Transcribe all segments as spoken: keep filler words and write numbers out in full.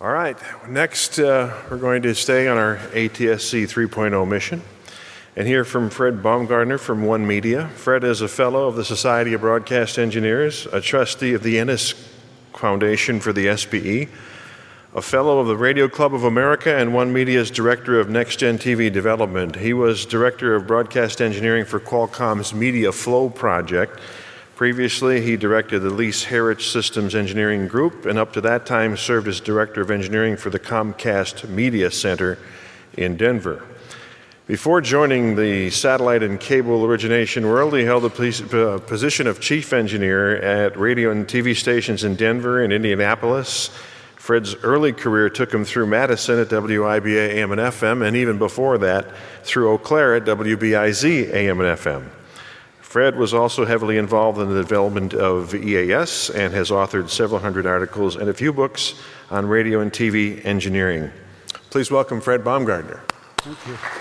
All right, next uh, we're going to stay on our A T S C three point oh mission and hear from Fred Baumgardner from One Media. Fred is a fellow of the Society of Broadcast Engineers, a trustee of the Ennis Foundation for the S B E, a fellow of the Radio Club of America, and One Media's director of Next Gen T V development. He was director of broadcast engineering for Qualcomm's Media Flow project. Previously, he directed the Lease Heritage Systems Engineering Group, and up to that time served as director of engineering for the Comcast Media Center in Denver. Before joining the satellite and cable origination world, he held the position of chief engineer at radio and T V stations in Denver and Indianapolis. Fred's early career took him through Madison at W I B A A M and F M, and even before that, through Eau Claire at W B I Z A M and F M. Fred was also heavily involved in the development of E A S and has authored several hundred articles and a few books on radio and T V engineering. Please welcome Fred Baumgardner. Thank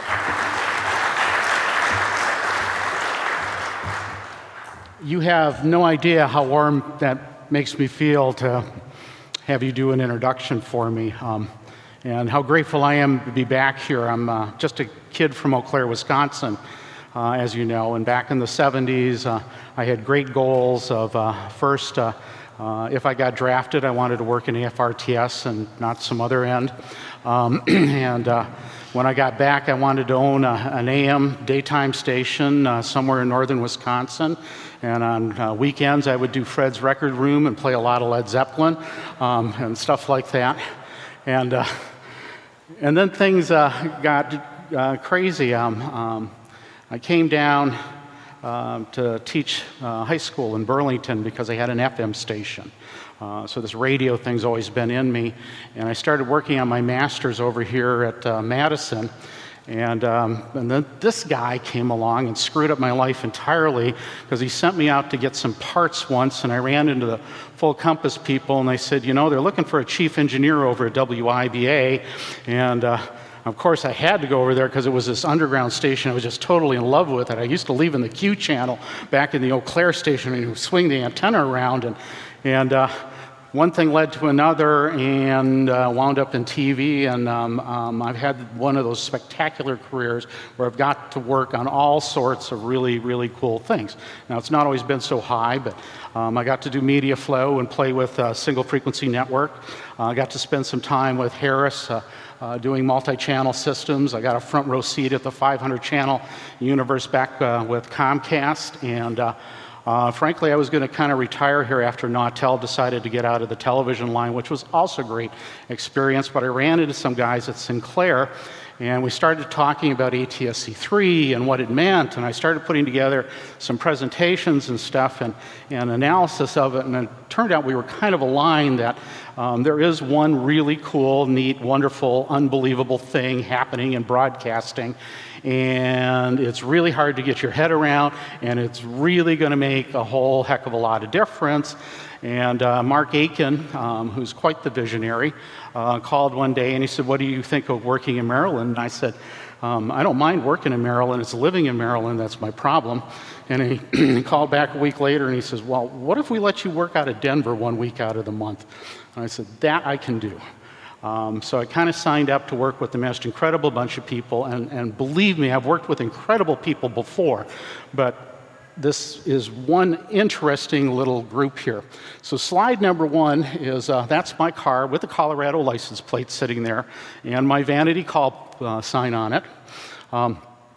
you. You have no idea how warm that makes me feel to have you do an introduction for me, um, and how grateful I am to be back here. I'm uh, just a kid from Eau Claire, Wisconsin, uh, as you know, and back in the seventies, uh, I had great goals of uh, first, uh, uh, if I got drafted, I wanted to work in A F R T S and not some other end, um, and uh, when I got back, I wanted to own a, an A M daytime station uh, somewhere in northern Wisconsin. And on uh, weekends, I would do Fred's Record Room and play a lot of Led Zeppelin um, and stuff like that. And uh, and then things uh, got uh, crazy. Um, um, I came down uh, to teach uh, high school in Burlington because I had an F M station. Uh, so this radio thing's always been in me. And I started working on my master's over here at uh, Madison. And, um, and then this guy came along and screwed up my life entirely because he sent me out to get some parts once, and I ran into the Full Compass people, and they said, you know, they're looking for a chief engineer over at W I B A. And uh, of course, I had to go over there because it was this underground station. I was just totally in love with it. I used to leave in the Q channel back in the Eau Claire station and swing the antenna around. And, and uh, one thing led to another, and uh, wound up in T V, and um, um, I've had one of those spectacular careers where I've got to work on all sorts of really, really cool things. Now, it's not always been so high, but um, I got to do Media Flow and play with uh, Single Frequency Network. Uh, I got to spend some time with Harris uh, uh, doing multi-channel systems. I got a front row seat at the five hundred channel universe back uh, with Comcast, and uh, Uh, frankly, I was going to kind of retire here after Nautel decided to get out of the television line, which was also a great experience, but I ran into some guys at Sinclair, and we started talking about A T S C three and what it meant, and I started putting together some presentations and stuff and, and analysis of it, and it turned out we were kind of aligned that um, there is one really cool, neat, wonderful, unbelievable thing happening in broadcasting, and it's really hard to get your head around, and it's really going to make a whole heck of a lot of difference. And uh, Mark Aiken, um, who's quite the visionary, uh, called one day and he said, what do you think of working in Maryland? And I said, um, I don't mind working in Maryland, it's living in Maryland that's my problem. And he, he called back a week later and he says, well, what if we let you work out of Denver one week out of the month? And I said, that I can do. Um, so I kind of signed up to work with the most incredible bunch of people, and, and believe me, I've worked with incredible people before, but this is one interesting little group here. So slide number one is, uh, that's my car with the Colorado license plate sitting there, and my vanity call uh, sign on it. Um,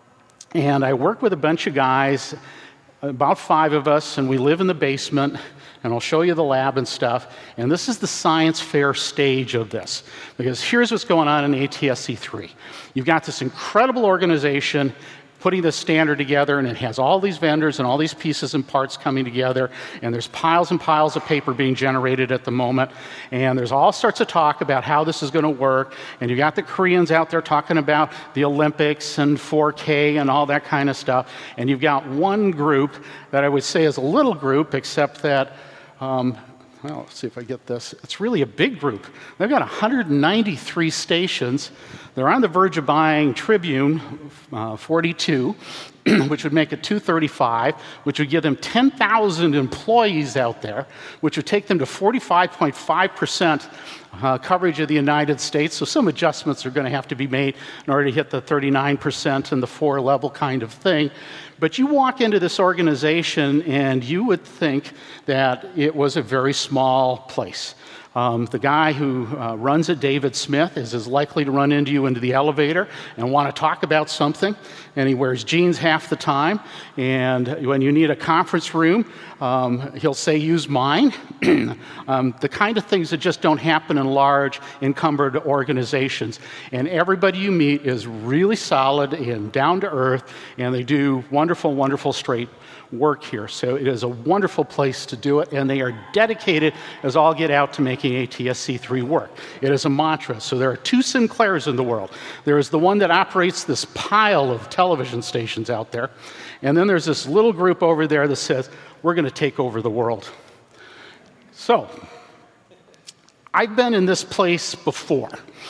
and I work with a bunch of guys, about five of us, and we live in the basement, and I'll show you the lab and stuff. And this is the science fair stage of this, because here's what's going on in A T S C three. You've got this incredible organization putting this standard together, and it has all these vendors and all these pieces and parts coming together, and there's piles and piles of paper being generated at the moment, and there's all sorts of talk about how this is going to work, and you got the Koreans out there talking about the Olympics and four K and all that kind of stuff, and you've got one group that I would say is a little group, except that um, well, let's see if I get this. It's really a big group. They've got one hundred ninety-three stations. They're on the verge of buying Tribune uh, forty-two, which would make it two thirty-five, which would give them ten thousand employees out there, which would take them to forty-five point five percent uh, coverage of the United States, so some adjustments are going to have to be made in order to hit the thirty-nine percent and the four level kind of thing. But you walk into this organization and you would think that it was a very small place. Um, the guy who uh, runs it, David Smith, is as likely to run into you into the elevator and want to talk about something. And he wears jeans half the time. And when you need a conference room, um, he'll say, use mine. um, the kind of things that just don't happen in large, encumbered organizations. And everybody you meet is really solid and down to earth, and they do wonderful, wonderful straight work here. So it is a wonderful place to do it, and they are dedicated as all get out to making A T S C three work. It is a mantra. So there are two Sinclairs in the world. There is the one that operates this pile of television stations out there, and then there's this little group over there that says, we're going to take over the world. So I've been in this place before.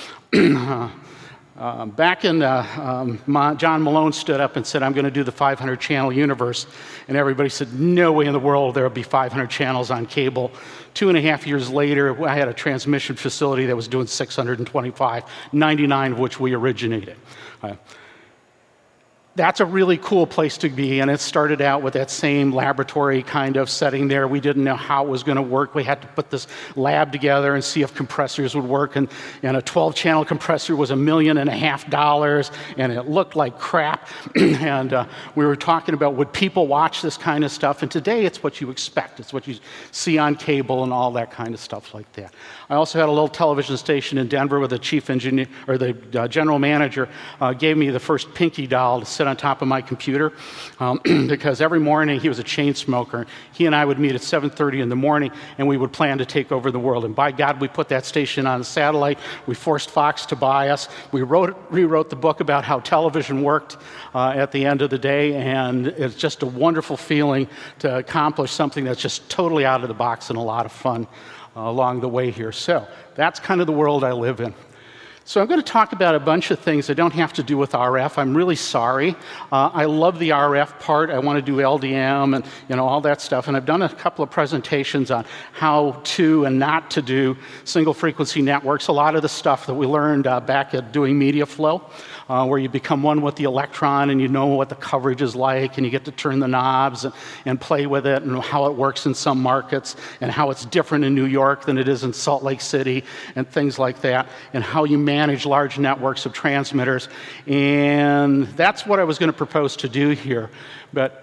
Uh, back in, uh, um, Ma- John Malone stood up and said, I'm going to do the five hundred channel universe. And everybody said, no way in the world there will be five hundred channels on cable. Two and a half years later, I had a transmission facility that was doing six hundred twenty-five, ninety-nine of which we originated. Uh, That's a really cool place to be, and it started out with that same laboratory kind of setting there. We didn't know how it was going to work. We had to put this lab together and see if compressors would work, and, and a twelve channel compressor was a million and a half dollars, and it looked like crap. and uh, we were talking about, would people watch this kind of stuff? And today it's what you expect. It's what you see on cable and all that kind of stuff like that. I also had a little television station in Denver where the chief engineer, or the uh, general manager, uh, gave me the first Pinky doll to sit on top of my computer um, because every morning he was a chain smoker. He and I would meet at seven thirty in the morning, and we would plan to take over the world. And by God, we put that station on a satellite. We forced Fox to buy us. We wrote, rewrote the book about how television worked uh, at the end of the day, and it's just a wonderful feeling to accomplish something that's just totally out of the box and a lot of fun uh, along the way here. So that's kind of the world I live in. So I'm going to talk about a bunch of things that don't have to do with R F. I'm really sorry. Uh, I love the R F part. I want to do L D M and you know all that stuff. And I've done a couple of presentations on how to and not to do single frequency networks. A lot of the stuff that we learned uh, back at doing media flow, uh, where you become one with the electron and you know what the coverage is like, and you get to turn the knobs and, and play with it, and how it works in some markets, and how it's different in New York than it is in Salt Lake City, and things like that, and how you manage large networks of transmitters. And that's what I was going to propose to do here. But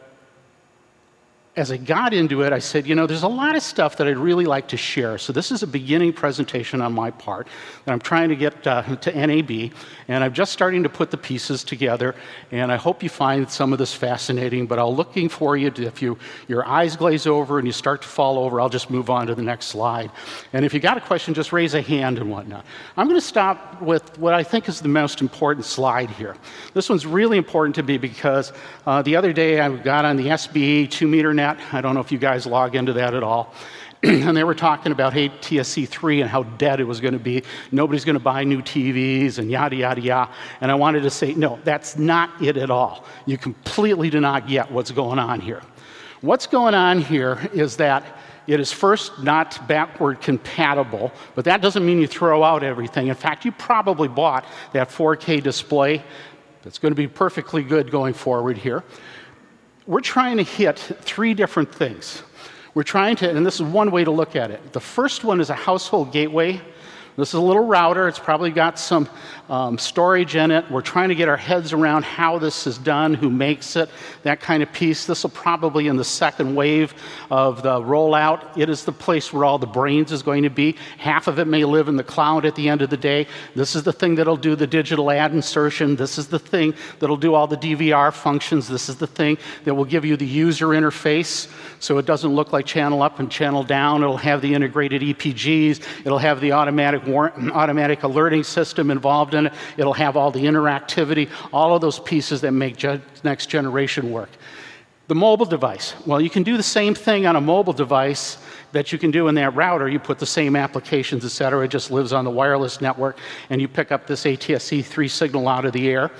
as I got into it, I said, you know, there's a lot of stuff that I'd really like to share. So this is a beginning presentation on my part that I'm trying to get uh, to N A B, and I'm just starting to put the pieces together, and I hope you find some of this fascinating, but I'm looking for you to, if you, your eyes glaze over and you start to fall over, I'll just move on to the next slide. And if you got a question, just raise a hand and whatnot. I'm going to stop with what I think is the most important slide here. This one's really important to me because uh, the other day I got on the S B E two meter net. I don't know if you guys log into that at all. And they were talking about A T S C three and how dead it was going to be. Nobody's going to buy new T Vs and yada, yada, yada. And I wanted to say, no, that's not it at all. You completely do not get what's going on here. What's going on here is that it is first not backward compatible, but that doesn't mean you throw out everything. In fact, you probably bought that four K display that's going to be perfectly good going forward here. We're trying to hit three different things. We're trying to, and this is one way to look at it. The first one is a household gateway. This is a little router. It's probably got some um, storage in it. We're trying to get our heads around how this is done, who makes it, that kind of piece. This will probably in the second wave of the rollout. It is the place where all the brains is going to be. Half of it may live in the cloud at the end of the day. This is the thing that'll do the digital ad insertion. This is the thing that'll do all the D V R functions. This is the thing that will give you the user interface so it doesn't look like channel up and channel down. It'll have the integrated E P Gs. It'll have the automatic automatic alerting system involved in it. It'll have all the interactivity, all of those pieces that make ge- next generation work. The mobile device. Well, you can do the same thing on a mobile device that you can do in that router. You put the same applications, et cetera. It just lives on the wireless network, and you pick up this A T S C three signal out of the air.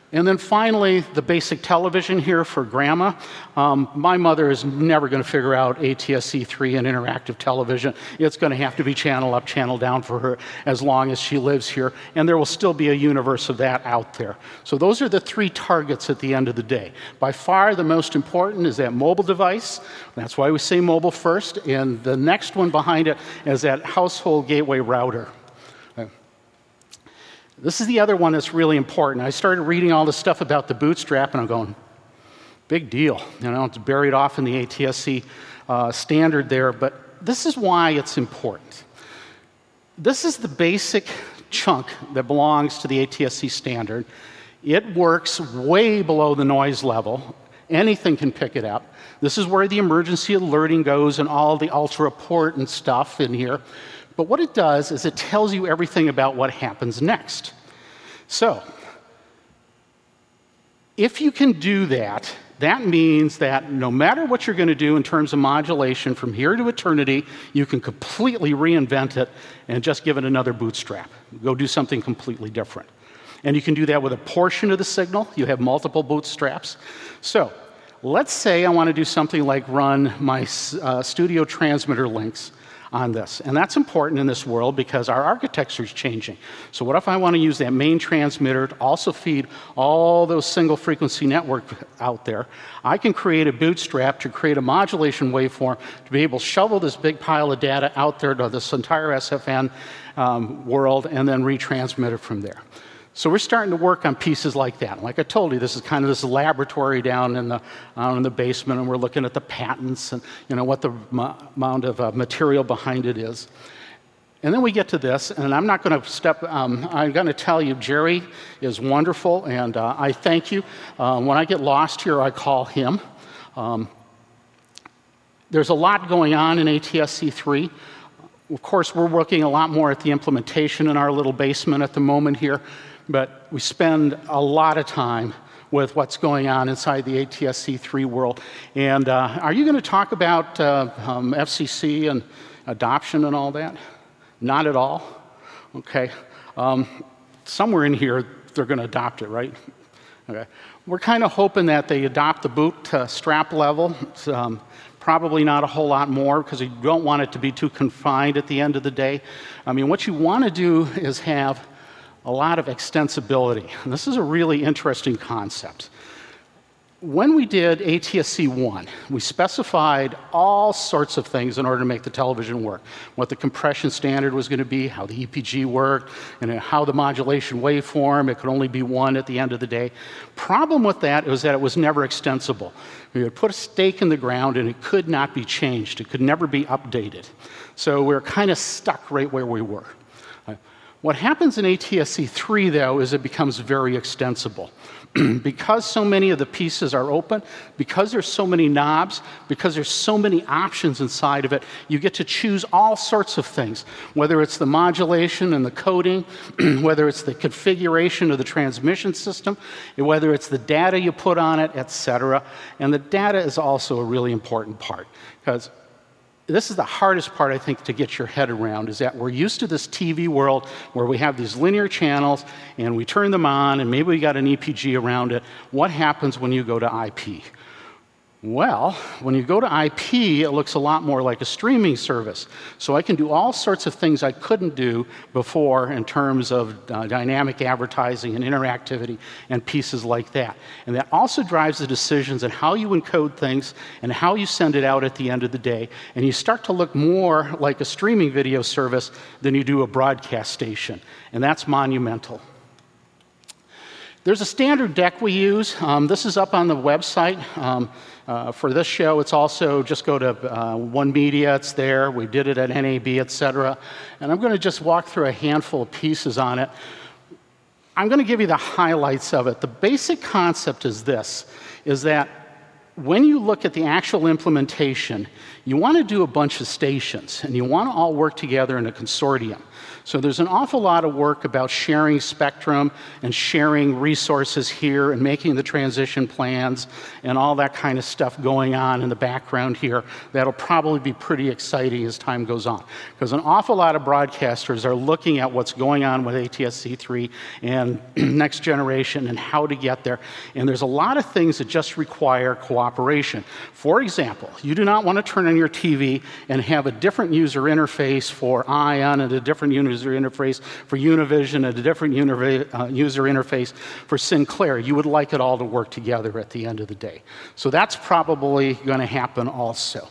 And then finally, the basic television here for Grandma. Um, my mother is never going to figure out A T S C three and interactive television. It's going to have to be channel up, channel down for her as long as she lives here, and there will still be a universe of that out there. So those are the three targets at the end of the day. By far, the most important is that mobile device. That's why we say mobile first, and the next one behind it is that household gateway router. This is the other one that's really important. I started reading all this stuff about the bootstrap, and I'm going, big deal. You know, it's buried off in the A T S C uh, standard there, but this is why it's important. This is the basic chunk that belongs to the A T S C standard. It works way below the noise level. Anything can pick it up. This is where the emergency alerting goes and all the ultra-important stuff in here. But what it does is it tells you everything about what happens next. So, if you can do that, that means that no matter what you're going to do in terms of modulation from here to eternity, you can completely reinvent it and just give it another bootstrap. Go do something completely different. And you can do that with a portion of the signal. You have multiple bootstraps. So, let's say I want to do something like run my uh, studio transmitter links on this. And that's important in this world because our architecture is changing. So what if I want to use that main transmitter to also feed all those single frequency networks out there? I can create a bootstrap to create a modulation waveform to be able to shovel this big pile of data out there to this entire S F N um, world and then retransmit it from there. So we're starting to work on pieces like that. Like I told you, this is kind of this laboratory down in the, down in the basement, and we're looking at the patents and you know what the amount of uh, material behind it is. And then we get to this, and I'm not going to step, um, I'm going to tell you, Jerry is wonderful, and uh, I thank you. Um, when I get lost here, I call him. Um, there's a lot going on in A T S C three. Of course, we're working a lot more at the implementation in our little basement at the moment here. But we spend a lot of time with what's going on inside the A T S C three world. And uh, are you going to talk about uh, um, F C C and adoption and all that? Not at all? Okay. Um, somewhere in here, they're going to adopt it, right? Okay. We're kind of hoping that they adopt the boot uh, strap level. It's, um, probably not a whole lot more because you don't want it to be too confined at the end of the day. I mean, what you want to do is have a lot of extensibility. And this is a really interesting concept. When we did A T S C one, we specified all sorts of things in order to make the television work. What the compression standard was going to be, how the E P G worked, and how the modulation waveform, it could only be one at the end of the day. Problem with that was that it was never extensible. We would put a stake in the ground and it could not be changed. It could never be updated. So we we're kind of stuck right where we were. What happens in A T S C three, though, is it becomes very extensible. Because so many of the pieces are open, because there's so many knobs, because there's so many options inside of it, you get to choose all sorts of things, whether it's the modulation and the coding, whether it's the configuration of the transmission system, whether it's the data you put on it, et cetera. And the data is also a really important part, because this is the hardest part, I think, to get your head around, is that we're used to this T V world where we have these linear channels and we turn them on and maybe we got an E P G around it. What happens when you go to I P? Well, when you go to I P, it looks a lot more like a streaming service. So I can do all sorts of things I couldn't do before in terms of uh, dynamic advertising and interactivity and pieces like that. And that also drives the decisions on how you encode things and how you send it out at the end of the day. And you start to look more like a streaming video service than you do a broadcast station. And that's monumental. There's a standard deck we use. Um, this is up on the website. Um, uh, for this show, it's also, just go to uh, One Media, it's there. We did it at N A B, et cetera. And I'm going to just walk through a handful of pieces on it. I'm going to give you the highlights of it. The basic concept is this, is that when you look at the actual implementation, you want to do a bunch of stations, and you want to all work together in a consortium. So there's an awful lot of work about sharing spectrum and sharing resources here and making the transition plans and all that kind of stuff going on in the background here. That'll probably be pretty exciting as time goes on, because an awful lot of broadcasters are looking at what's going on with A T S C three and next generation and how to get there. And there's a lot of things that just require cooperation. For example, you do not want to turn on your T V and have a different user interface for ION and a different user interface for Univision and a different uh, user interface for Sinclair. You would like it all to work together at the end of the day. So that's probably going to happen also.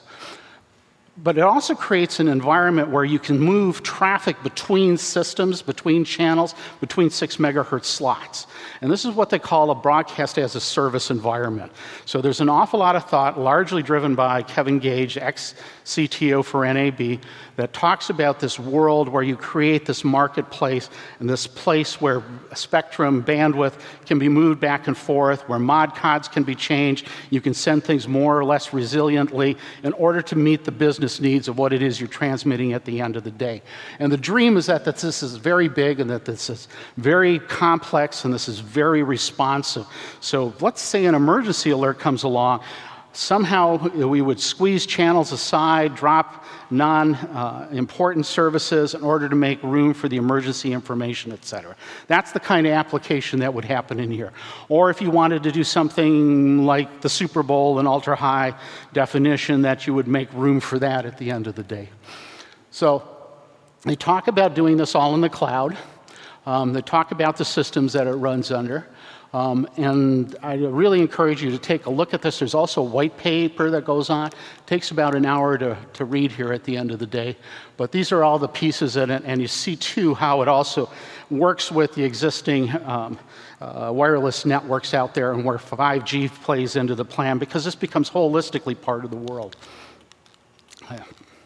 But it also creates an environment where you can move traffic between systems, between channels, between six megahertz slots. And this is what they call a broadcast as a service environment. So there's an awful lot of thought, largely driven by Kevin Gage, ex-C T O for N A B, that talks about this world where you create this marketplace and this place where spectrum bandwidth can be moved back and forth, where mod cods can be changed. You can send things more or less resiliently in order to meet the business needs of what it is you're transmitting at the end of the day. And the dream is that, that this is very big and that this is very complex and this is very responsive. So let's say an emergency alert comes along. Somehow we would squeeze channels aside, drop non-important uh, services in order to make room for the emergency information, et cetera. That's the kind of application that would happen in here. Or if you wanted to do something like the Super Bowl in ultra-high definition, that you would make room for that at the end of the day. So they talk about doing this all in the cloud. Um, they talk about the systems that it runs under. Um, and I really encourage you to take a look at this. There's also a white paper that goes on. It takes about an hour to, to read here at the end of the day. But these are all the pieces in it, and you see, too, how it also works with the existing um, uh, wireless networks out there and where five G plays into the plan, because this becomes holistically part of the world. Yeah.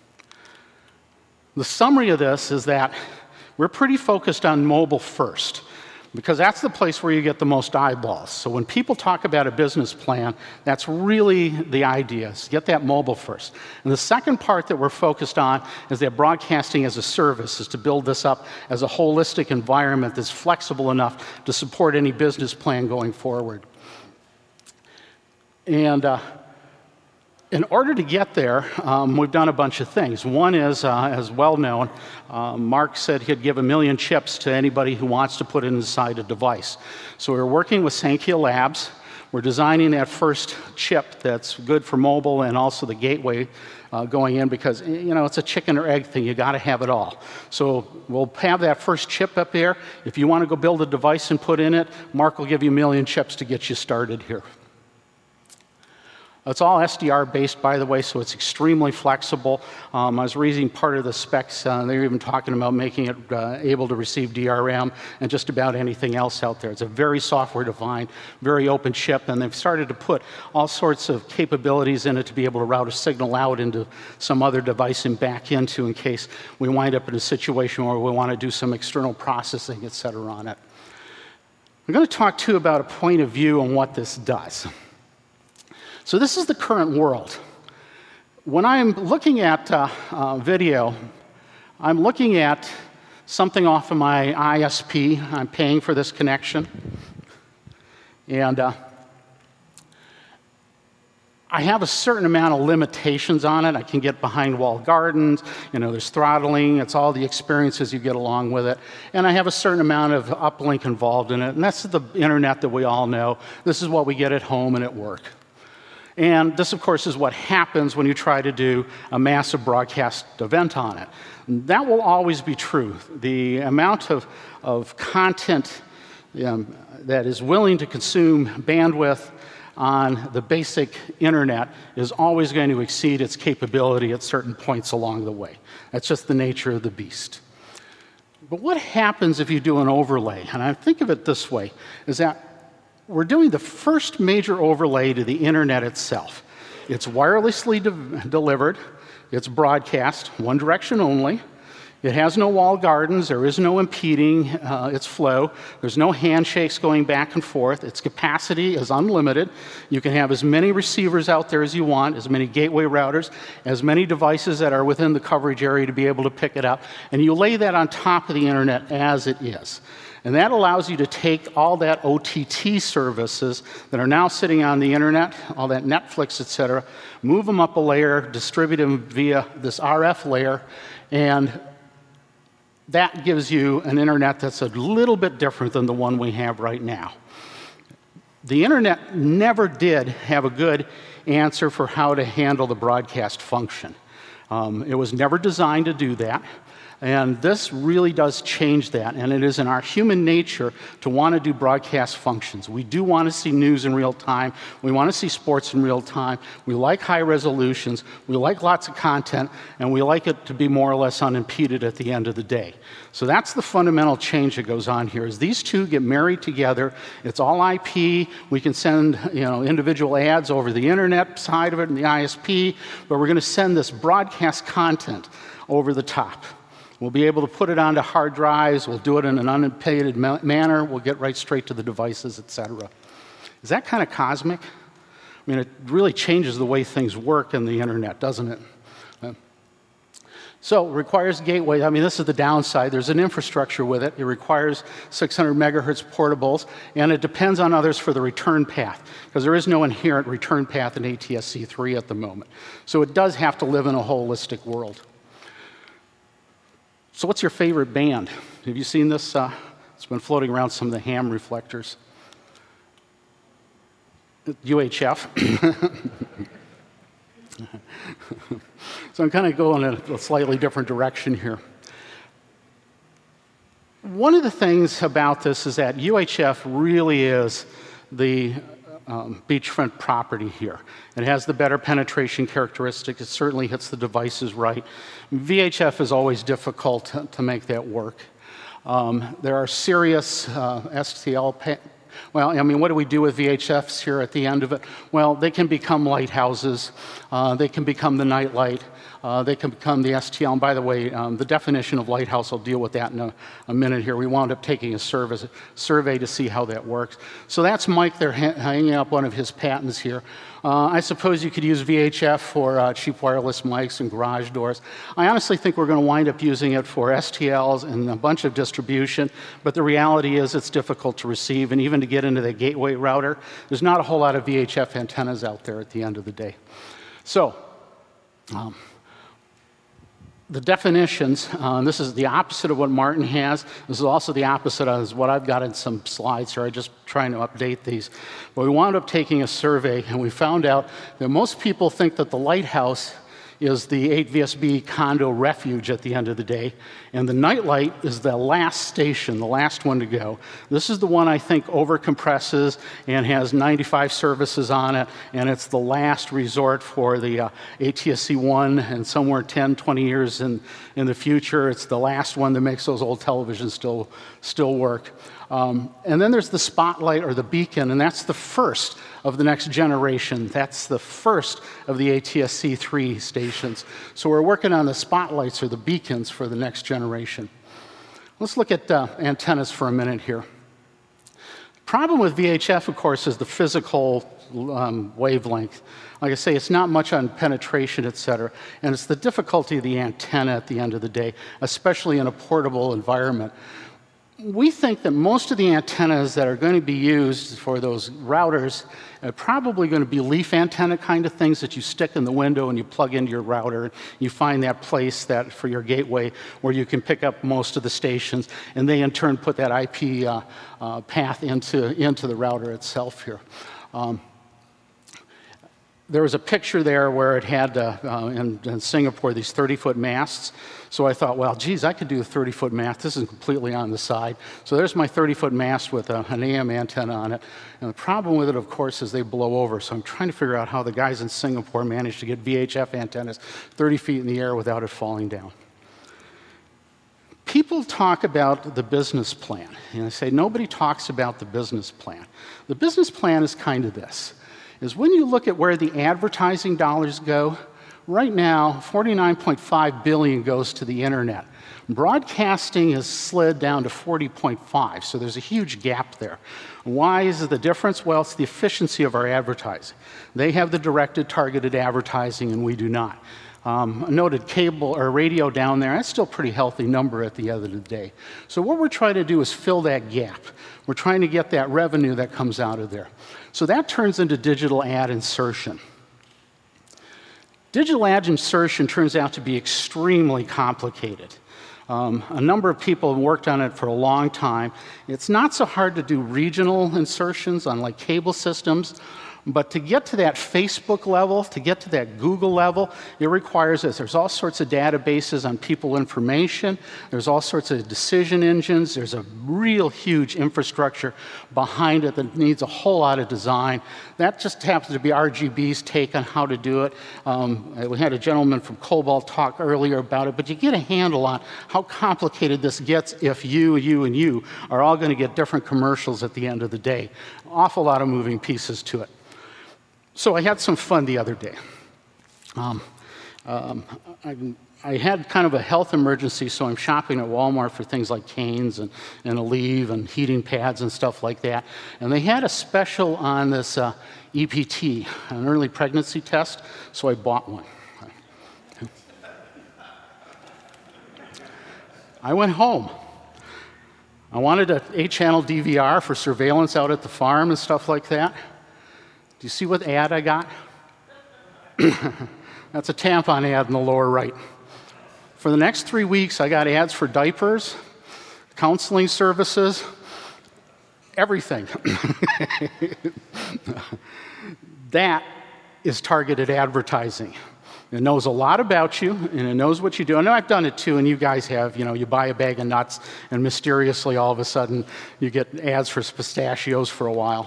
The summary of this is that we're pretty focused on mobile first, because that's the place where you get the most eyeballs. So when people talk about a business plan, that's really the idea, is get that mobile first. And the second part that we're focused on is that broadcasting as a service, is to build this up as a holistic environment that's flexible enough to support any business plan going forward. And uh, in order to get there, um, we've done a bunch of things. One is, uh, as well known, uh, Mark said he'd give a million chips to anybody who wants to put it inside a device. So we're working with Saankhya Labs. We're designing that first chip that's good for mobile and also the gateway uh, going in, because, you know, it's a chicken or egg thing. You got to have it all. So we'll have that first chip up there. If you want to go build a device and put in it, Mark will give you a million chips to get you started here. It's all S D R-based, by the way, so it's extremely flexible. Um, I was reading part of the specs. Uh, they were even talking about making it uh, able to receive D R M and just about anything else out there. It's a very software-defined, very open chip, and they've started to put all sorts of capabilities in it to be able to route a signal out into some other device and back into, in case we wind up in a situation where we want to do some external processing, et cetera, on it. I'm going to talk, too, about a point of view on what this does. So this is the current world. When I'm looking at uh, uh, video, I'm looking at something off of my I S P. I'm paying for this connection. And uh, I have a certain amount of limitations on it. I can get behind walled gardens. You know, there's throttling. It's all the experiences you get along with it. And I have a certain amount of uplink involved in it. And that's the internet that we all know. This is what we get at home and at work. And this, of course, is what happens when you try to do a massive broadcast event on it. That will always be true. The amount of, of content um, that is willing to consume bandwidth on the basic internet is always going to exceed its capability at certain points along the way. That's just the nature of the beast. But what happens if you do an overlay? And I think of it this way, is that we're doing the first major overlay to the internet itself. It's wirelessly de- delivered, it's broadcast, one direction only, It has no walled gardens. There is no impeding uh, its flow. There's no handshakes going back and forth. Its capacity is unlimited. You can have as many receivers out there as you want, as many gateway routers, as many devices that are within the coverage area to be able to pick it up. And you lay that on top of the internet as it is. And that allows you to take all that O T T services that are now sitting on the internet, all that Netflix, et cetera, move them up a layer, distribute them via this R F layer, and that gives you an internet that's a little bit different than the one we have right now. The internet never did have a good answer for how to handle the broadcast function. Um, it was never designed to do that. And this really does change that, and it is in our human nature to want to do broadcast functions. We do want to see news in real time. We want to see sports in real time. We like high resolutions. We like lots of content, and we like it to be more or less unimpeded at the end of the day. So that's the fundamental change that goes on here, is these two get married together. It's all I P. We can send, you know, individual ads over the internet side of it and the I S P, but we're going to send this broadcast content over the top. We'll be able to put it onto hard drives. We'll do it in an unimpeded ma manner. We'll get right straight to the devices, et cetera. Is that kind of cosmic? I mean, it really changes the way things work in the internet, doesn't it? Uh, so it requires gateway. I mean, this is the downside. There's an infrastructure with it. It requires six hundred megahertz portables, and it depends on others for the return path, because there is no inherent return path in A T S C three at the moment. So it does have to live in a holistic world. So what's your favorite band? Have you seen this? Uh, it's been floating around some of the ham reflectors. U H F. So I'm kind of going in a slightly different direction here. One of the things about this is that U H F really is the Um, beachfront property here. It has the better penetration characteristic. It certainly hits the devices right. V H F is always difficult to, to make that work. Um, there are serious uh, S T L. Well, I mean, what do we do with V H Fs here at the end of it? Well, they can become lighthouses. Uh, they can become the nightlight. Uh, they can become the S T L. And by the way, um, the definition of lighthouse, I'll deal with that in a, a minute here. We wound up taking a service, survey to see how that works. So that's Mike there ha hanging up one of his patents here. Uh, I suppose you could use V H F for uh, cheap wireless mics and garage doors. I honestly think we're going to wind up using it for S T Ls and a bunch of distribution, but the reality is it's difficult to receive, and even to get into the gateway router, there's not a whole lot of V H F antennas out there at the end of the day. So, um, the definitions, uh, and this is the opposite of what Martin has. This is also the opposite of what I've got in some slides here. I'm just trying to update these. But we wound up taking a survey, and we found out that most people think that the lighthouse is the eight V S B condo refuge at the end of the day, and the nightlight is the last station, the last one to go. This is the one I think overcompresses and has ninety-five services on it, and it's the last resort for the uh, A T S C one, and somewhere ten, twenty years in, in the future, it's the last one that makes those old televisions still, still work. Um, and then there's the spotlight or the beacon, and that's the first of the next generation. That's the first of the A T S C three stations. So we're working on the spotlights or the beacons for the next generation. Let's look at uh, antennas for a minute here. Problem with V H F, of course, is the physical um, wavelength. Like I say, it's not much on penetration, et cetera, and it's the difficulty of the antenna at the end of the day, especially in a portable environment. We think that most of the antennas that are going to be used for those routers are probably going to be leaf antenna kind of things that you stick in the window and you plug into your router. You find that place that for your gateway where you can pick up most of the stations, and they in turn put that I P uh, uh, path into, into the router itself here. Um, There was a picture there where it had, uh, uh, in, in Singapore, these thirty-foot masts. So I thought, well, geez, I could do a thirty-foot mast. This is completely on the side. So there's my thirty-foot mast with a, an A M antenna on it. And the problem with it, of course, is they blow over. So I'm trying to figure out how the guys in Singapore managed to get V H F antennas thirty feet in the air without it falling down. People talk about the business plan. And I say, nobody talks about the business plan. The business plan is kind of this. Is when you look at where the advertising dollars go, right now, forty-nine point five billion goes to the internet. Broadcasting has slid down to forty point five, so there's a huge gap there. Why is it the difference? Well, it's the efficiency of our advertising. They have the directed, targeted advertising, and we do not. Um, a noted cable or radio down there, that's still a pretty healthy number at the end of the day. So what we're trying to do is fill that gap. We're trying to get that revenue that comes out of there. So that turns into digital ad insertion. Digital ad insertion turns out to be extremely complicated. Um, a number of people have worked on it for a long time. It's not so hard to do regional insertions on like cable systems, but to get to that Facebook level, to get to that Google level, it requires this. There's all sorts of databases on people information. There's all sorts of decision engines. There's a real huge infrastructure behind it that needs a whole lot of design. That just happens to be R G B's take on how to do it. Um, we had a gentleman from Cobalt talk earlier about it, but you get a handle on how complicated this gets if you, you, and you are all going to get different commercials at the end of the day. Awful lot of moving pieces to it. So I had some fun the other day. Um, um, I, I had kind of a health emergency, so I'm shopping at Walmart for things like canes and, and Aleve and heating pads and stuff like that. And they had a special on this uh, E P T, an early pregnancy test, so I bought one. I went home. I wanted an eight channel D V R for surveillance out at the farm and stuff like that. Do you see what ad I got? That's a tampon ad in the lower right. For the next three weeks, I got ads for diapers, counseling services, everything. That is targeted advertising. It knows a lot about you, and it knows what you do. I know I've done it too, and you guys have. You know, you buy a bag of nuts, and mysteriously, all of a sudden, you get ads for pistachios for a while.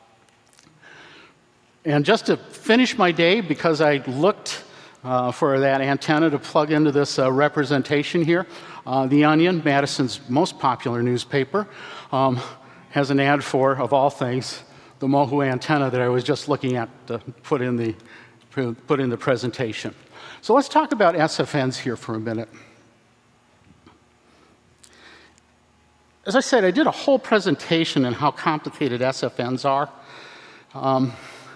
And just to finish my day, because I looked uh, for that antenna to plug into this uh, representation here, uh, The Onion, Madison's most popular newspaper, um, has an ad for, of all things, the Mohu antenna that I was just looking at to put in the, put in the presentation. So let's talk about S F Ns here for a minute. As I said, I did a whole presentation on how complicated S F Ns are. Um,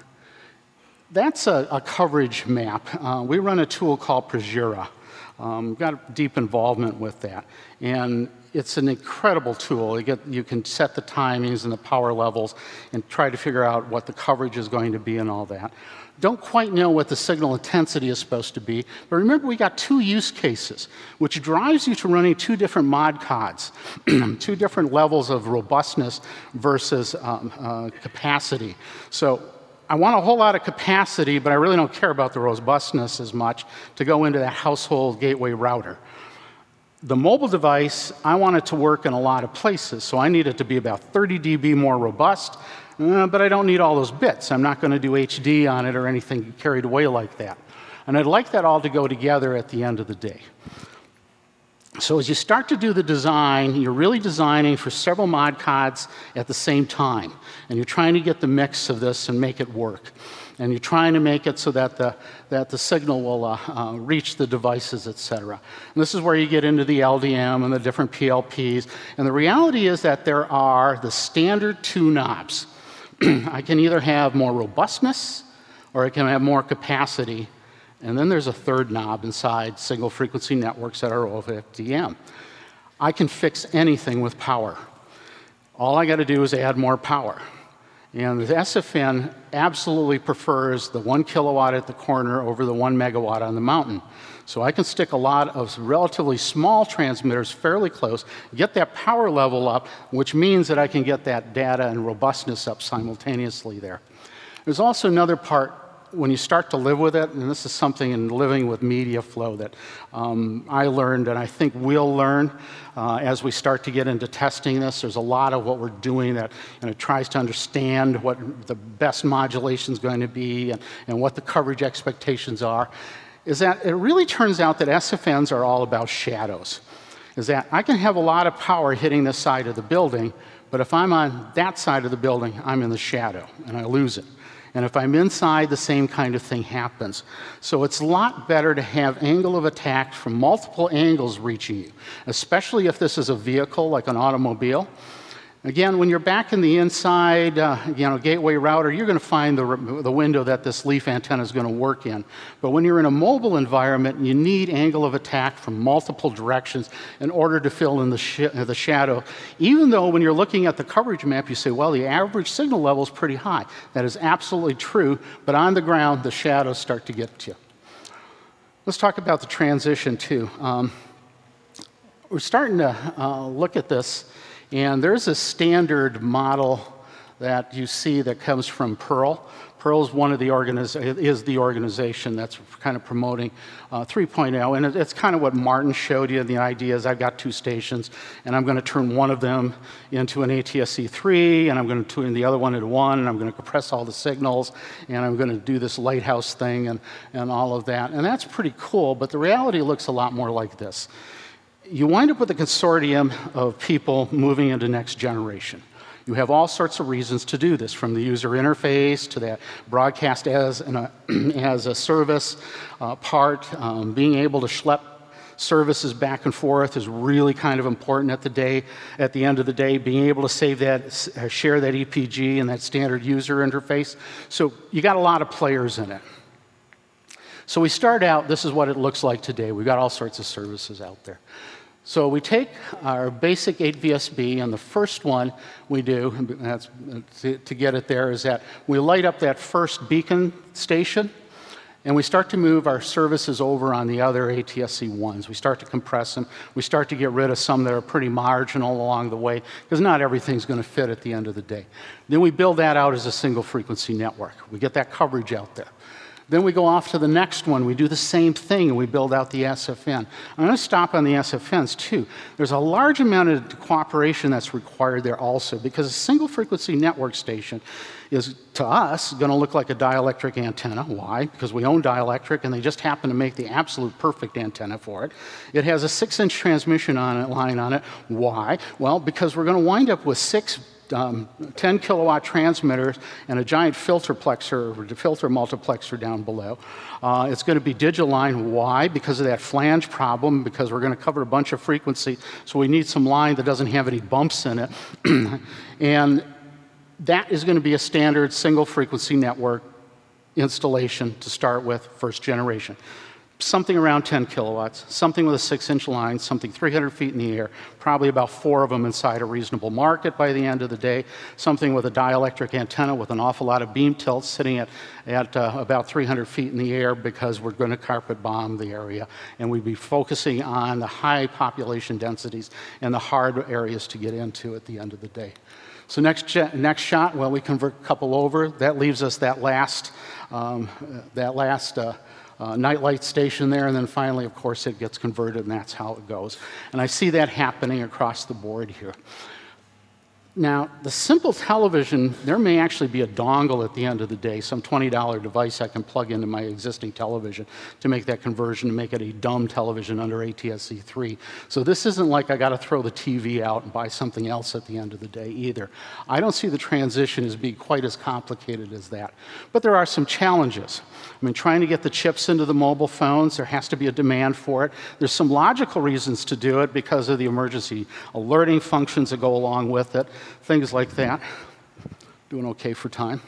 That's a, a coverage map. Uh, we run a tool called Progera. Um, we've got deep involvement with that. And it's an incredible tool. You, get, you can set the timings and the power levels and try to figure out what the coverage is going to be and all that. Don't quite know what the signal intensity is supposed to be, but remember we got two use cases, which drives you to running two different mod cods, two different levels of robustness versus um, uh, capacity. So I want a whole lot of capacity, but I really don't care about the robustness as much to go into that household gateway router. The mobile device, I want it to work in a lot of places, so I need it to be about thirty D B more robust, uh, but I don't need all those bits. I'm not going to do H D on it or anything carried away like that. And I'd like that all to go together at the end of the day. So as you start to do the design, you're really designing for several mod cods at the same time. And you're trying to get the mix of this and make it work. And you're trying to make it so that the, that the signal will uh, uh, reach the devices, et cetera. And this is where you get into the L D M and the different P L Ps. And the reality is that there are the standard two knobs. I can either have more robustness or I can have more capacity. And then there's a third knob inside single frequency networks that are O F D M. I can fix anything with power. All I got to do is add more power. And the S F N absolutely prefers the one kilowatt at the corner over the one megawatt on the mountain. So I can stick a lot of relatively small transmitters fairly close, get that power level up, which means that I can get that data and robustness up simultaneously there. There's also another part when you start to live with it, and this is something in living with media flow that um, I learned, and I think we'll learn uh, as we start to get into testing this. There's a lot of what we're doing that you know, tries to understand what the best modulation is going to be and, and what the coverage expectations are, is that it really turns out that S F Ns are all about shadows. Is that I can have a lot of power hitting this side of the building, but if I'm on that side of the building, I'm in the shadow, and I lose it. And if I'm inside, the same kind of thing happens. So it's a lot better to have angle of attack from multiple angles reaching you, especially if this is a vehicle like an automobile. Again, when you're back in the inside, uh, you know, gateway router, you're going to find the, the window that this leaf antenna is going to work in. But when you're in a mobile environment, you need angle of attack from multiple directions in order to fill in the, sh the shadow. Even though when you're looking at the coverage map, you say, well, the average signal level is pretty high. That is absolutely true, but on the ground, the shadows start to get to you. Let's talk about the transition, too. Um, we're starting to uh, look at this. And there's a standard model that you see that comes from Pearl. Pearl is one of the organiz is the organization that's kind of promoting uh, three point oh, and it's kind of what Martin showed you. The idea is I've got two stations, and I'm going to turn one of them into an A T S C three, and I'm going to turn the other one into one, and I'm going to compress all the signals, and I'm going to do this lighthouse thing and, and all of that. And that's pretty cool, but the reality looks a lot more like this. You wind up with a consortium of people moving into next generation. You have all sorts of reasons to do this, from the user interface to that broadcast as, an, uh, as a service uh, part. Um, being able to schlep services back and forth is really kind of important at the day. At the end of the day, being able to save that, uh, share that E P G and that standard user interface. So you got a lot of players in it. So we start out, this is what it looks like today. We've got all sorts of services out there. So we take our basic eight V S B, and the first one we do, and that's, to, to get it there, is that we light up that first beacon station, and we start to move our services over on the other A T S C ones. We start to compress them. We start to get rid of some that are pretty marginal along the way, because not everything's going to fit at the end of the day. Then we build that out as a single frequency network. We get that coverage out there. Then we go off to the next one. We do the same thing, and we build out the S F N. I'm going to stop on the S F Ns, too. There's a large amount of cooperation that's required there also, because a single frequency network station is, to us, going to look like a dielectric antenna. Why? Because we own dielectric, and they just happen to make the absolute perfect antenna for it. It has a six-inch transmission on it, line on it. Why? Well, because we're going to wind up with six Um, ten kilowatt transmitters and a giant filterplexer, or filter multiplexer down below. Uh, it's going to be Digiline. Why? Because of that flange problem, because we're going to cover a bunch of frequency, so we need some line that doesn't have any bumps in it. And that is going to be a standard single frequency network installation to start with, first generation. Something around ten kilowatts, something with a six-inch line, something three hundred feet in the air, probably about four of them inside a reasonable market by the end of the day, something with a dielectric antenna with an awful lot of beam tilt sitting at, at uh, about three hundred feet in the air, because we're going to carpet bomb the area, and we'd be focusing on the high population densities and the hard areas to get into at the end of the day. So next, next shot, well, we convert a couple over. That leaves us that last, um, that last uh, Uh, nightlight station there, and then finally, of course, it gets converted, and that's how it goes. And I see that happening across the board here. Now, the simple television, there may actually be a dongle at the end of the day, some twenty dollar device I can plug into my existing television to make that conversion, to make it a dumb television under A T S C three. So this isn't like I got to throw the T V out and buy something else at the end of the day either. I don't see the transition as being quite as complicated as that. But there are some challenges. I mean, trying to get the chips into the mobile phones, there has to be a demand for it. There's some logical reasons to do it because of the emergency alerting functions that go along with it, things like that. Doing okay for time.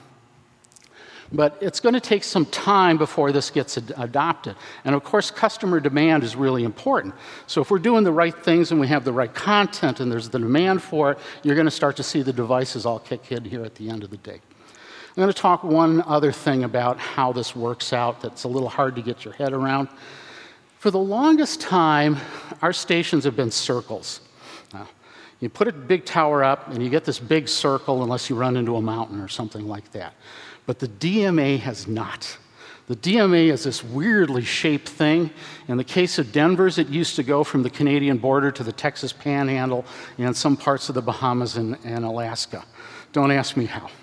But it's going to take some time before this gets ad adopted. And of course, customer demand is really important. So if we're doing the right things and we have the right content and there's the demand for it, you're going to start to see the devices all kick in here at the end of the day. I'm going to talk one other thing about how this works out that's a little hard to get your head around. For the longest time, our stations have been circles. Now, you put a big tower up and you get this big circle unless you run into a mountain or something like that. But the D M A has not. The D M A is this weirdly shaped thing. In the case of Denver's, it used to go from the Canadian border to the Texas Panhandle and some parts of the Bahamas and, and Alaska. Don't ask me how.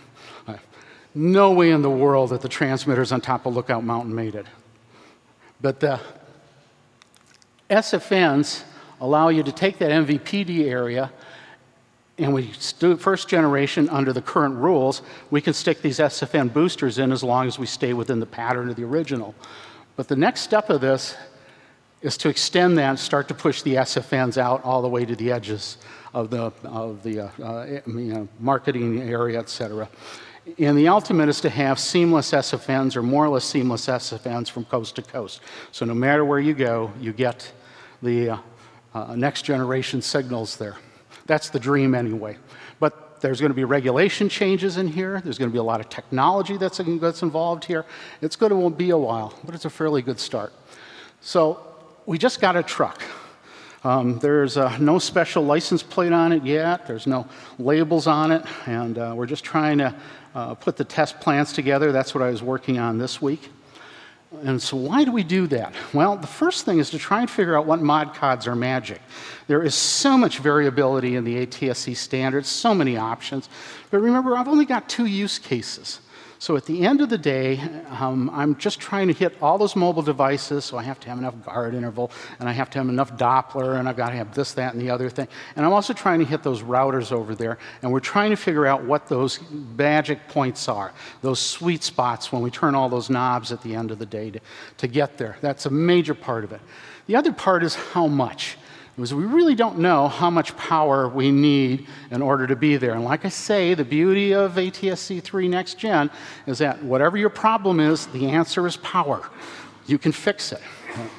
No way in the world that the transmitters on top of Lookout Mountain made it. But the S F Ns allow you to take that M V P D area and we do first generation under the current rules, we can stick these S F N boosters in as long as we stay within the pattern of the original. But the next step of this is to extend that and start to push the S F Ns out all the way to the edges of the, of the uh, uh, you know, marketing area, et cetera. And the ultimate is to have seamless S F Ns or more or less seamless S F Ns from coast to coast. So no matter where you go, you get the uh, uh, next generation signals there. That's the dream anyway. But there's going to be regulation changes in here. There's going to be a lot of technology that's, that's involved here. It's going to be a while, but it's a fairly good start. So we just got a truck. Um, there's uh, no special license plate on it yet. There's no labels on it. And uh, we're just trying to uh, put the test plans together. That's what I was working on this week. And so why do we do that? Well, the first thing is to try and figure out what mod cods are magic. There is so much variability in the A T S C standards, so many options. But remember, I've only got two use cases. So at the end of the day, um, I'm just trying to hit all those mobile devices, so I have to have enough guard interval, and I have to have enough Doppler, and I've got to have this, that, and the other thing. And I'm also trying to hit those routers over there, and we're trying to figure out what those magic points are, those sweet spots when we turn all those knobs at the end of the day to, to get there. That's a major part of it. The other part is how much. Because we really don't know how much power we need in order to be there. And like I say, the beauty of A T S C three Next Gen is that whatever your problem is, the answer is power. You can fix it.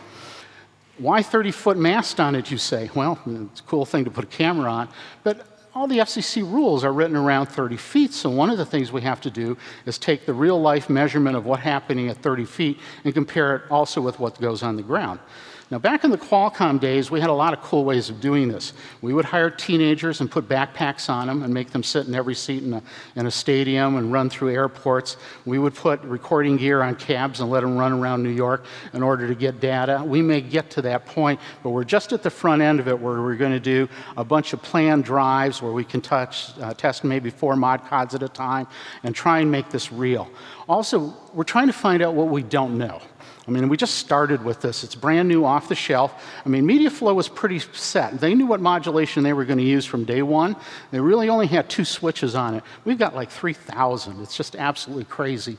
Why thirty foot mast on it, you say? Well, it's a cool thing to put a camera on, but all the F C C rules are written around thirty feet, so one of the things we have to do is take the real-life measurement of what's happening at thirty feet and compare it also with what goes on the ground. Now, back in the Qualcomm days, we had a lot of cool ways of doing this. We would hire teenagers and put backpacks on them and make them sit in every seat in a, in a stadium and run through airports. We would put recording gear on cabs and let them run around New York in order to get data. We may get to that point, but we're just at the front end of it where we're going to do a bunch of planned drives where we can touch, uh, test maybe four mod cods at a time and try and make this real. Also, we're trying to find out what we don't know. I mean, we just started with this. It's brand new, off the shelf. I mean, MediaFlow was pretty set. They knew what modulation they were going to use from day one. They really only had two switches on it. We've got like three thousand. It's just absolutely crazy.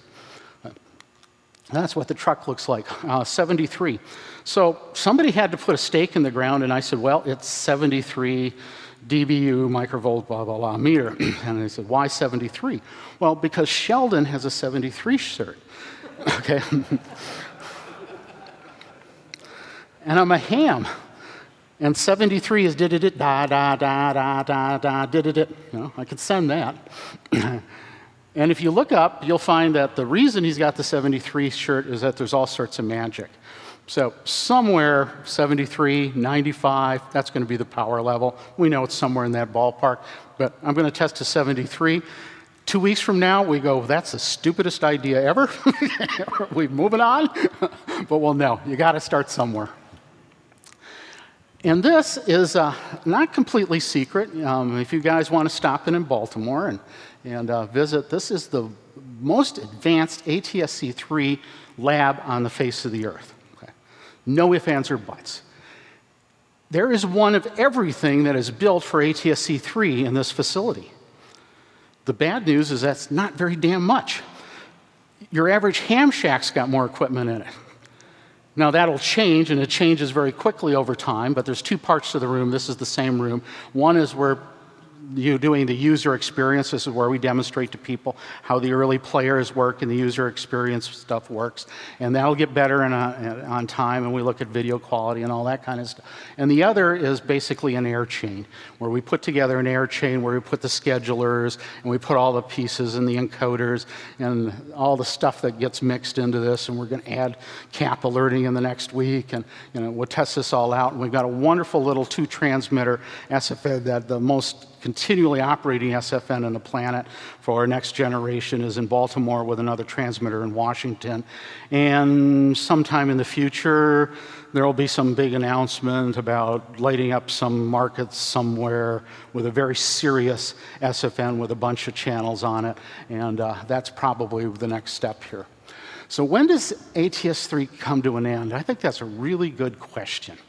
That's what the truck looks like, uh, seventy-three. So somebody had to put a stake in the ground, and I said, well, it's seventy-three D B U, microvolt, blah, blah, blah, meter. And they said, why seventy-three? Well, because Sheldon has a seventy-three cert. Okay. And I'm a ham. And seventy-three is did it it da da da da da da did it it. You know, I could send that. And if you look up, you'll find that the reason he's got the seventy-three shirt is that there's all sorts of magic. So somewhere seventy-three, ninety-five, that's going to be the power level. We know it's somewhere in that ballpark, but I'm going to test to seventy-three. Two weeks from now, we go, that's the stupidest idea ever. We're moving on. But well, no, you got to start somewhere. And this is uh, not completely secret. Um, if you guys want to stop in in Baltimore and, and uh, visit, this is the most advanced A T S C three lab on the face of the earth. Okay. No ifs, ands, or buts. There is one of everything that is built for A T S C three in this facility. The bad news is that's not very damn much. Your average ham shack's got more equipment in it. Now, that'll change, and it changes very quickly over time, but there's two parts to the room. This is the same room. One is where you're doing the user experience. This is where we demonstrate to people how the early players work and the user experience stuff works. And that'll get better in a, on time, and we look at video quality and all that kind of stuff. And the other is basically an air chain, where we put together an air chain where we put the schedulers, and we put all the pieces and the encoders and all the stuff that gets mixed into this, and we're going to add cap alerting in the next week, and you know, we'll test this all out. And we've got a wonderful little two-transmitter S F N that the most continually operating S F N on the planet for our next generation is in Baltimore with another transmitter in Washington. And sometime in the future, there will be some big announcement about lighting up some markets somewhere with a very serious S F N with a bunch of channels on it. And uh, that's probably the next step here. So when does A T S three come to an end? I think that's a really good question.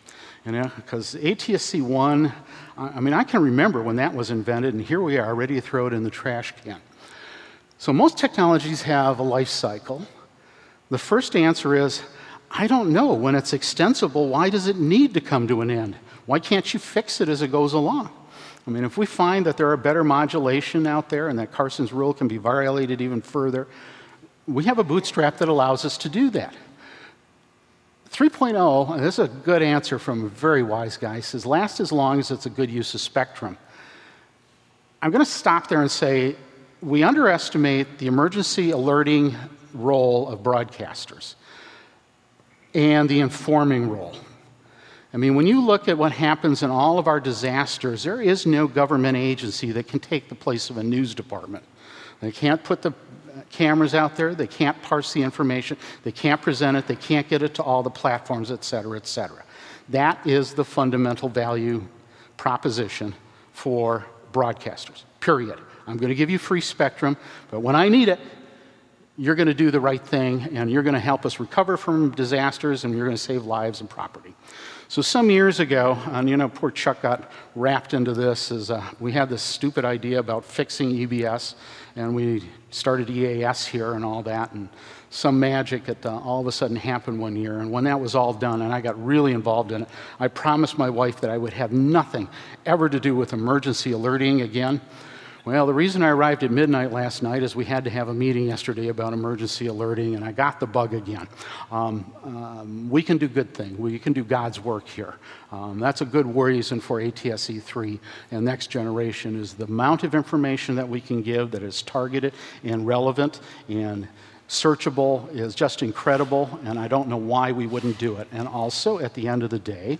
You know, because A T S C one, I mean, I can remember when that was invented, and here we are, ready to throw it in the trash can. So most technologies have a life cycle. The first answer is, I don't know. When it's extensible, why does it need to come to an end? Why can't you fix it as it goes along? I mean, if we find that there are better modulation out there and that Carson's rule can be violated even further, we have a bootstrap that allows us to do that. three point oh, and this is a good answer from a very wise guy, says last as long as it's a good use of spectrum. I'm going to stop there and say we underestimate the emergency alerting role of broadcasters and the informing role. I mean, when you look at what happens in all of our disasters, there is no government agency that can take the place of a news department. They can't put the cameras out there, they can't parse the information, they can't present it, they can't get it to all the platforms, et cetera, et cetera. That is the fundamental value proposition for broadcasters, period. I'm going to give you free spectrum, but when I need it, you're going to do the right thing, and you're going to help us recover from disasters, and you're going to save lives and property. So some years ago, and you know, poor Chuck got wrapped into this, is uh, we had this stupid idea about fixing E B S, and we started E A S here and all that, and some magic that uh, all of a sudden happened one year. And when that was all done, and I got really involved in it, I promised my wife that I would have nothing ever to do with emergency alerting again. Well, the reason I arrived at midnight last night is we had to have a meeting yesterday about emergency alerting, and I got the bug again. Um, um, we can do good things. We can do God's work here. Um, that's a good reason for A T S C three and next generation is the amount of information that we can give that is targeted and relevant and searchable is just incredible, and I don't know why we wouldn't do it. And also, at the end of the day,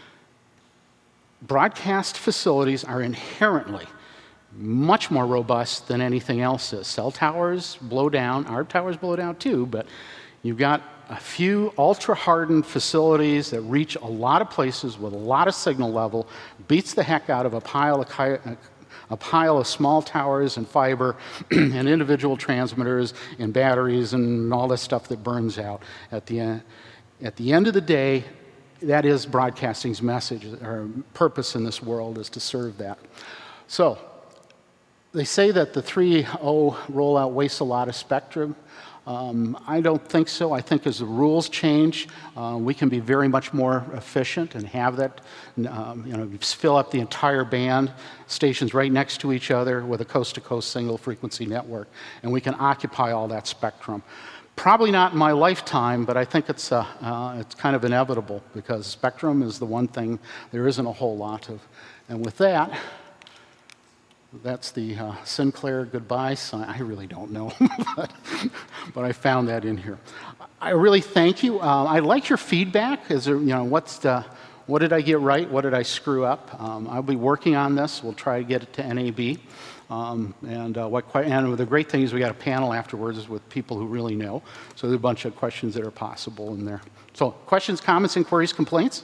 broadcast facilities are inherently much more robust than anything else is. Cell towers blow down, our towers blow down too, but you've got a few ultra-hardened facilities that reach a lot of places with a lot of signal level, beats the heck out of a pile of, a pile of small towers and fiber and individual transmitters and batteries and all this stuff that burns out. At the end, at the end of the day, that is broadcasting's message or purpose in this world is to serve that. So, they say that the three point oh rollout wastes a lot of spectrum. Um, I don't think so. I think as the rules change, uh, we can be very much more efficient and have that, um, you know, fill up the entire band, stations right next to each other with a coast-to-coast single frequency network, and we can occupy all that spectrum. Probably not in my lifetime, but I think it's, uh, uh, it's kind of inevitable because spectrum is the one thing there isn't a whole lot of. And with that, that's the uh, Sinclair goodbye sign. I really don't know, but, but I found that in here. I really thank you. Uh, I like your feedback. Is there, you know, what's the, what did I get right? What did I screw up? Um, I'll be working on this. We'll try to get it to N A B. Um, and, uh, what, and the great thing is we got a panel afterwards with people who really know. So there's a bunch of questions that are possible in there. So questions, comments, inquiries, complaints?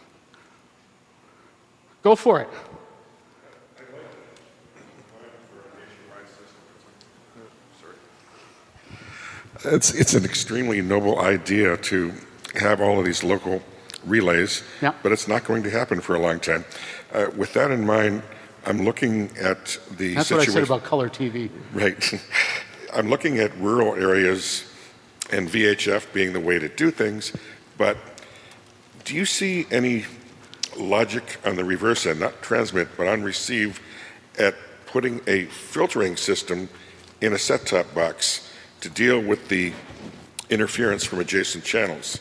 Go for it. It's, it's an extremely noble idea to have all of these local relays, yeah. but it's not going to happen for a long time. Uh, with that in mind, I'm looking at the That's situation. what I said about color T V. Right. I'm looking at rural areas and V H F being the way to do things, but do you see any logic on the reverse end, not transmit, but on receive, at putting a filtering system in a set-top box to deal with the interference from adjacent channels?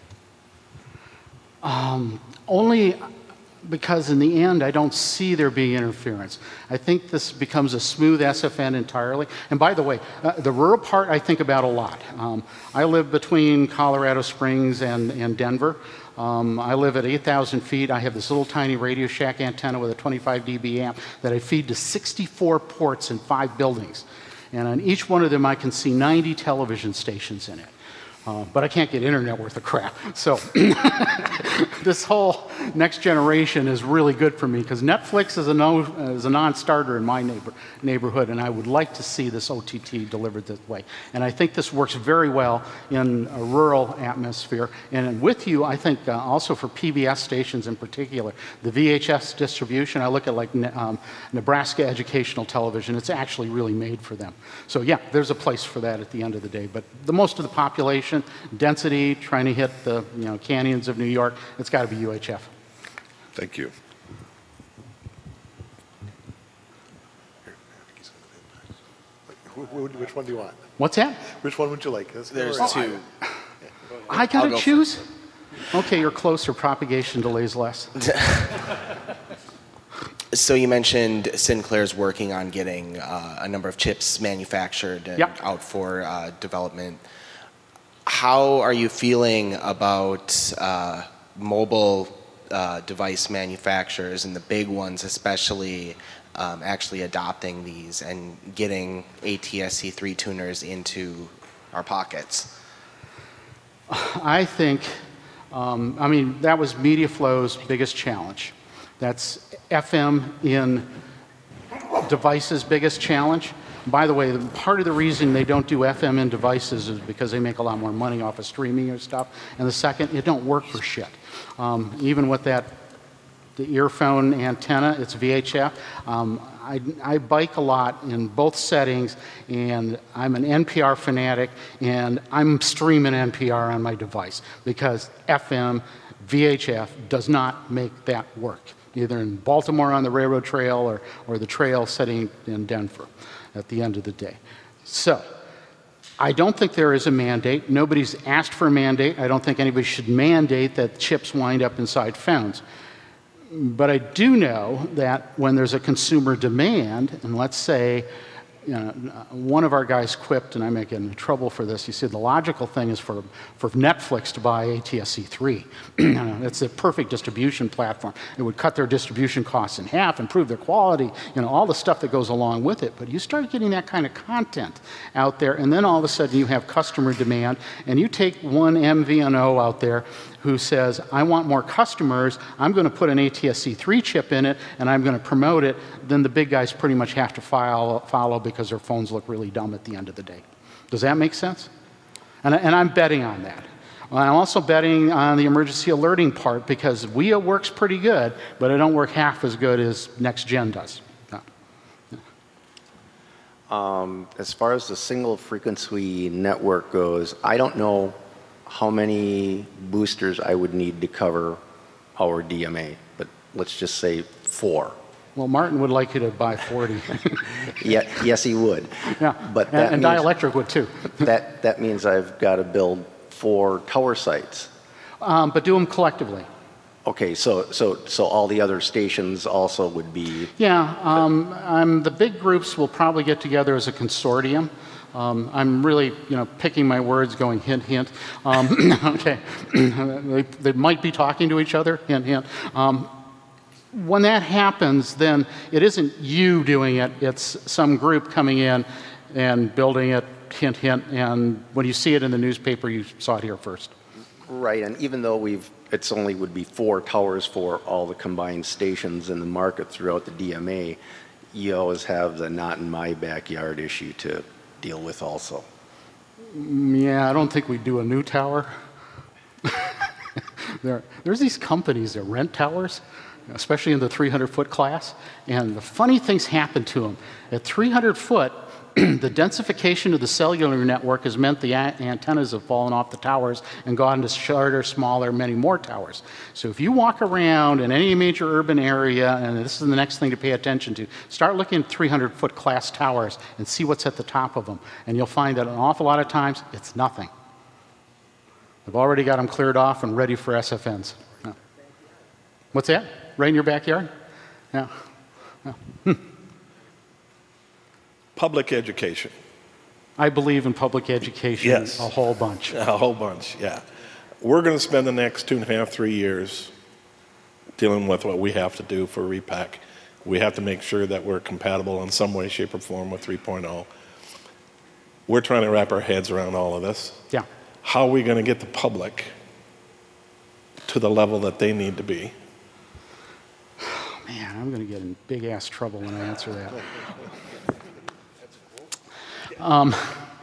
Um, only because in the end, I don't see there being interference. I think this becomes a smooth S F N entirely. And by the way, uh, the rural part I think about a lot. Um, I live between Colorado Springs and, and Denver. Um, I live at eight thousand feet. I have this little tiny Radio Shack antenna with a twenty-five D B amp that I feed to sixty-four ports in five buildings. And on each one of them, I can see ninety television stations in it. Uh, but I can't get internet worth of crap. So, this whole next generation is really good for me because Netflix is a, no, is a non-starter in my neighbor, neighborhood, and I would like to see this O T T delivered this way. And I think this works very well in a rural atmosphere. And with you, I think uh, also for P B S stations in particular, the V H S distribution, I look at like um, Nebraska Educational Television, it's actually really made for them. So yeah, there's a place for that at the end of the day. But the most of the population, density, trying to hit the you know, canyons of New York, it's got to be U H F. Thank you. Which one do you want? What's that? Which one would you like? There's Oh, two. I got I'll to go choose? Okay, you're closer. Propagation delays less. So you mentioned Sinclair's working on getting uh, a number of chips manufactured and Yep. out for uh, development. How are you feeling about uh, mobile uh, device manufacturers and the big ones especially um, actually adopting these and getting A T S C three tuners into our pockets? I think, um, I mean, that was MediaFlow's biggest challenge. That's F M in devices' biggest challenge. By the way, part of the reason they don't do F M in devices is because they make a lot more money off of streaming or stuff. And the second, it don't work for shit. Um, even with that, the earphone antenna, it's V H F. Um, I, I bike a lot in both settings, and I'm an N P R fanatic, and I'm streaming N P R on my device because F M, V H F does not make that work, either in Baltimore on the railroad trail or, or the trail setting in Denver at the end of the day. So I don't think there is a mandate. Nobody's asked for a mandate. I don't think anybody should mandate that chips wind up inside phones. But I do know that when there's a consumer demand, and let's say you know, one of our guys quipped, and I may get into trouble for this, he said the logical thing is for, for Netflix to buy A T S C three. It's a perfect distribution platform. It would cut their distribution costs in half, improve their quality, you know, all the stuff that goes along with it. But you start getting that kind of content out there, and then all of a sudden you have customer demand, and you take one M V N O out there who says, I want more customers, I'm going to put an A T S C three chip in it, and I'm going to promote it, then the big guys pretty much have to follow, follow because their phones look really dumb at the end of the day. Does that make sense? And, and I'm betting on that. I'm also betting on the emergency alerting part because W I A works pretty good, but it don't work half as good as Next Gen does. No. Um, as far as the single frequency network goes, I don't know how many boosters I would need to cover our D M A, but let's just say four. Well, Martin would like you to buy forty. Yeah, yes, he would. Yeah, but and, that and means, Dielectric would too. that, that means I've got to build four tower sites. Um, but do them collectively. Okay, so, so, so all the other stations also would be... Yeah, um, um, the big groups will probably get together as a consortium. Um, I'm really, you know, picking my words, going hint, hint. Um, okay, they, they might be talking to each other, hint, hint. Um, when that happens, then it isn't you doing it, it's some group coming in and building it, hint, hint, and when you see it in the newspaper, you saw it here first. Right, and even though we've, it's only would be four towers for all the combined stations in the market throughout the D M A, you always have the not in my backyard issue to deal with also. Yeah, I don't think we do a new tower. there, there's these companies that rent towers, especially in the three hundred foot class, and the funny things happen to them. At three hundred foot, the densification of the cellular network has meant the a- antennas have fallen off the towers and gone into shorter, smaller, many more towers. So if you walk around in any major urban area, and this is the next thing to pay attention to, start looking at three hundred foot class towers and see what's at the top of them. And you'll find that an awful lot of times, it's nothing. They've already got them cleared off and ready for S F Ns. Yeah. What's that? Right in your backyard? Yeah. yeah. Hmm. Public education. I believe in public education Yes. a whole bunch. A whole bunch, yeah. We're going to spend the next two and a half, three years dealing with what we have to do for repack. We have to make sure that we're compatible in some way, shape, or form with three point oh. We're trying to wrap our heads around all of this. Yeah. How are we going to get the public to the level that they need to be? Man, I'm going to get in big-ass trouble when I answer that. Um,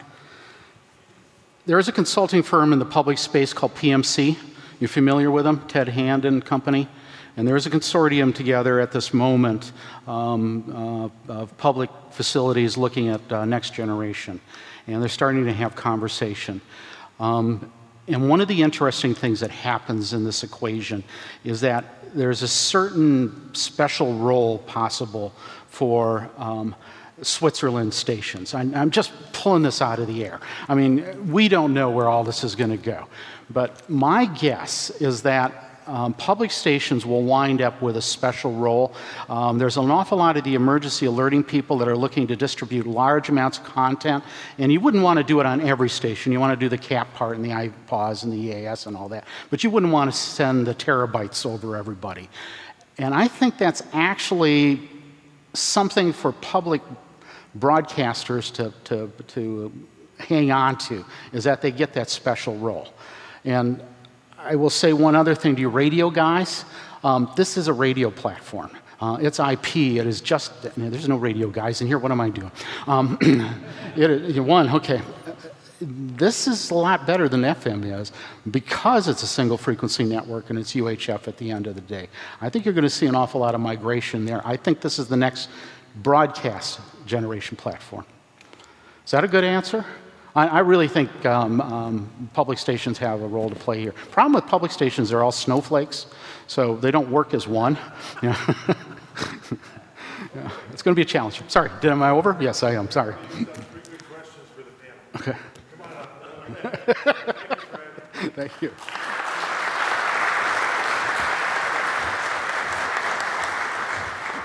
there is a consulting firm in the public space called P M C. You're familiar with them? Ted Hand and Company? And there is a consortium together at this moment um, uh, of public facilities looking at uh, next generation. And they're starting to have conversation. Um, and one of the interesting things that happens in this equation is that there's a certain special role possible for um, Switzerland stations. I'm, I'm just pulling this out of the air. I mean, we don't know where all this is going to go. But my guess is that Um, public stations will wind up with a special role. Um, there's an awful lot of the emergency alerting people that are looking to distribute large amounts of content, and you wouldn't want to do it on every station. You want to do the C A P part and the I P A W S and the E A S and all that, but you wouldn't want to send the terabytes over everybody. And I think that's actually something for public broadcasters to, to, to hang on to, is that they get that special role. And I will say one other thing to you radio guys. Um, this is a radio platform. Uh, it's I P. It is just, man, there's no radio guys in here. What am I doing? Um, it, it, one, okay. This is a lot better than F M is because it's a single frequency network and it's U H F at the end of the day. I think you're going to see an awful lot of migration there. I think this is the next broadcast generation platform. Is that a good answer? I really think um, um, public stations have a role to play here. Problem with public stations, they're all snowflakes, so they don't work as one. Yeah. Yeah. It's going to be a challenge. Sorry, did am I over? Yes, I am. Sorry. Three good questions for the panel. Okay. Come on up. Thank you.